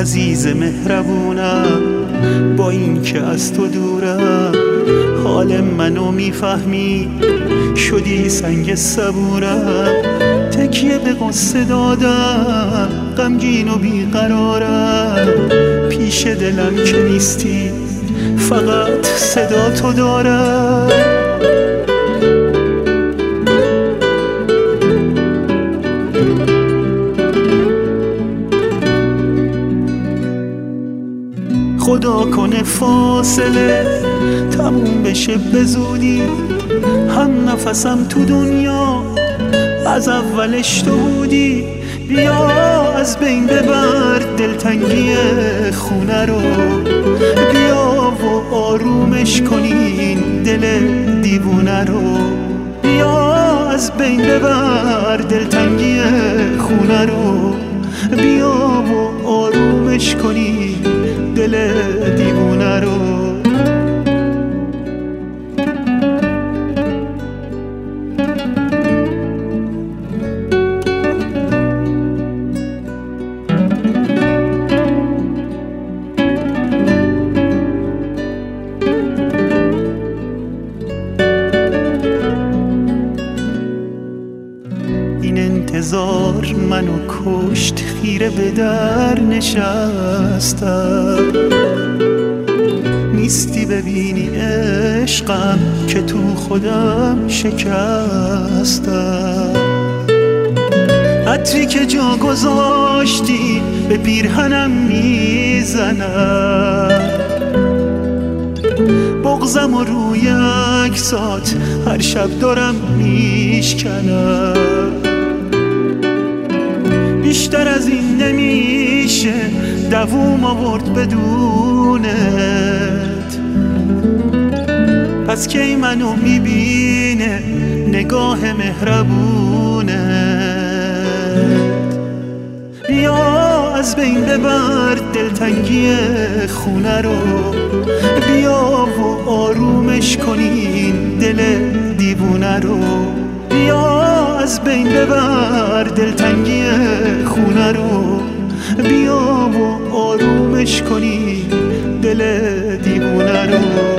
عزیز مهربونم، با این که از تو دورم حال منو میفهمی، شدی سنگ صبورم. تکیه به قصه دادم، غمگین و بیقرارم، پیش دلم که نیستی فقط صدا تو دارم. خدا کنه فاصله تموم بشه به زودی، هم نفسم تو دنیا از اولش تو بودی. بیا از بین ببر دلتنگی خونه رو، بیا و آرومش کنین دل دیوونه رو. بیا از بین ببر دلتنگی خونه رو، بیا و آرومش کنین دل دیوونه رو. این انتظار منو کشت، خیره به در نشستم، نیستی ببینی عشقم که تو خودم شکستم. عطری که جا گذاشتی به پیرهنم میزنم، بغضم و روی عکسات هر شب دارم میشکنم. بیشتر از این نمیشه دووم آورد بدونت، پس کی منو میبینه نگاه مهربونت. بیا از بین ببر دلتنگی خونه رو، بیا و آرومش کنین دل دیوونه رو. بیا از بین ببر دلتنگی خونه رو، بیا و آرومش کنین دل دیوونه رو.